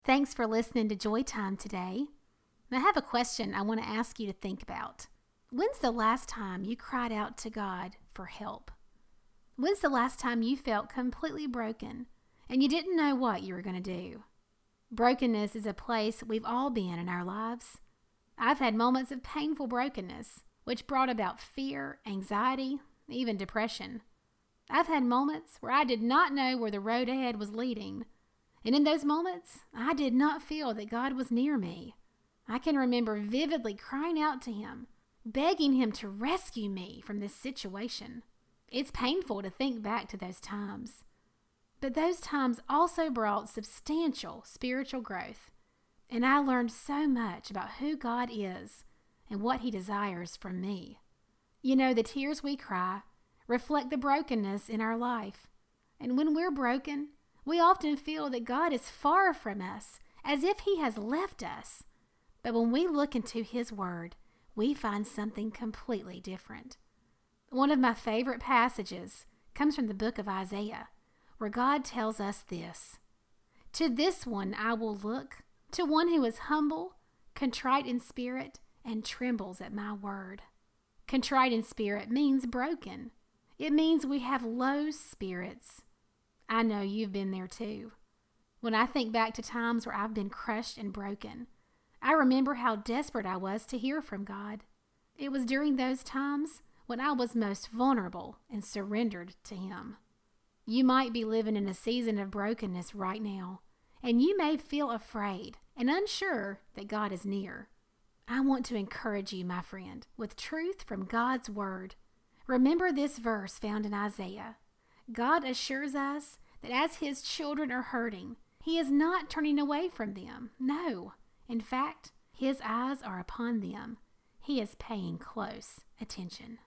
Thanks for listening to Joy Time today. I have a question I want to ask you to think about. When's the last time you cried out to God for help? When's the last time you felt completely broken and you didn't know what you were going to do? Brokenness is a place we've all been in our lives. I've had moments of painful brokenness, which brought about fear, anxiety, even depression. I've had moments where I did not know where the road ahead was leading. And in those moments, I did not feel that God was near me. I can remember vividly crying out to Him, begging Him to rescue me from this situation. It's painful to think back to those times. But those times also brought substantial spiritual growth. And I learned so much about who God is and what He desires from me. You know, the tears we cry reflect the brokenness in our life. And when we're broken, we often feel that God is far from us, as if He has left us. But when we look into His Word, we find something completely different. One of my favorite passages comes from the book of Isaiah, where God tells us this: "To this one I will look, to one who is humble, contrite in spirit, and trembles at my word." Contrite in spirit means broken. It means we have low spirits. I know you've been there too. When I think back to times where I've been crushed and broken, I remember how desperate I was to hear from God. It was during those times when I was most vulnerable and surrendered to Him. You might be living in a season of brokenness right now, and you may feel afraid and unsure that God is near. I want to encourage you, my friend, with truth from God's Word. Remember this verse found in Isaiah. God assures us that as His children are hurting, He is not turning away from them. No. In fact, His eyes are upon them. He is paying close attention.